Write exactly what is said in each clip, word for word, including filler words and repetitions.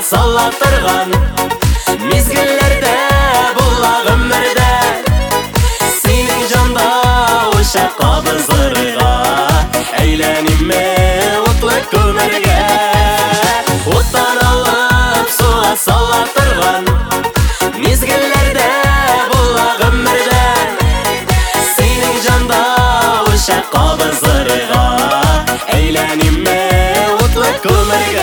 сала тұрған мезгіллерде бұла өмірде сенің жанда ұшақ қабызырға әйленіме ұтлы көмірге оттан алып суға сала тұрған мезгіллерде бұла өмірде сенің жанда ұшақ қабызырға әйленіме ұтлы көмірге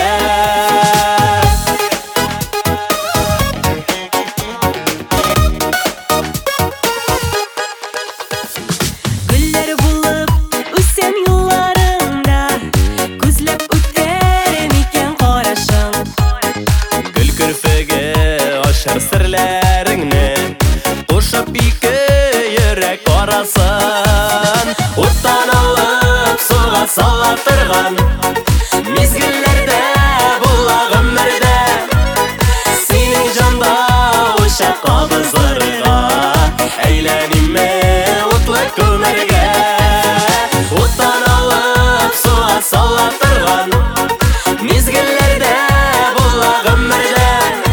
Сірлеріңні ұшып екі ерек арасын оттан алып суға сала тұрған мезгіллерде бұла өмірде сенің жанда ұшақ қабызырға әйленіме ұтлы көмірге оттан алып суға сала тұрған мезгіллерде бұла өмірде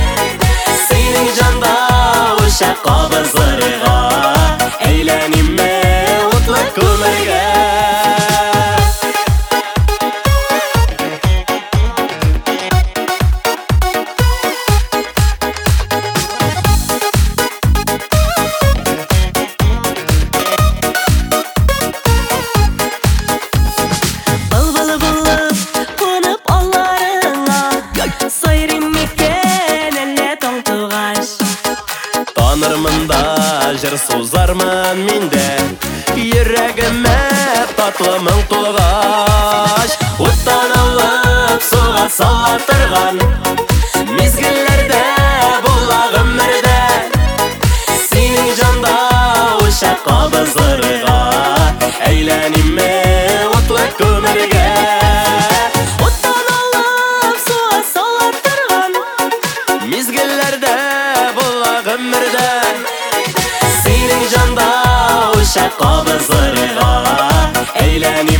жанда ұшақ қабызырға әйленіме ұтлы көмірге Бұлбұл болып қонып алларыңа сайрым екен әлі тоң туғаш Танырмында жыр созармын менде Ерегіме татлымың толғаш оттан алып суға сала тұрған мезгіллерде бұла өмірде сенің жанда ұшақ қабызырға әйленіме ұтлы көмірге оттан алып суға сала тұрған мезгіллерде бұла өмірде сенің жанда ұшақ қабызырға әйленіме